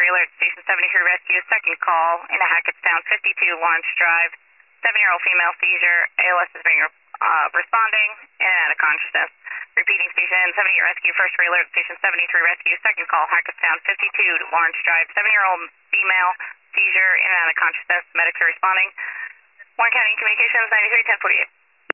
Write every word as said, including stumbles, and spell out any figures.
alert, Station seventy-three Rescue, second call in a Hackettstown fifty-two Lawrence Drive. Seven-year-old female seizure, A L S is being uh, responding and out of consciousness. Repeating, Station seventy-eight Rescue, first alert, Station seventy-three Rescue, second call, Hackettstown fifty-two Lawrence Drive. Seven-year-old female seizure in and out of consciousness, medics are responding. Warren County Communications, ninety-three ten forty-eight.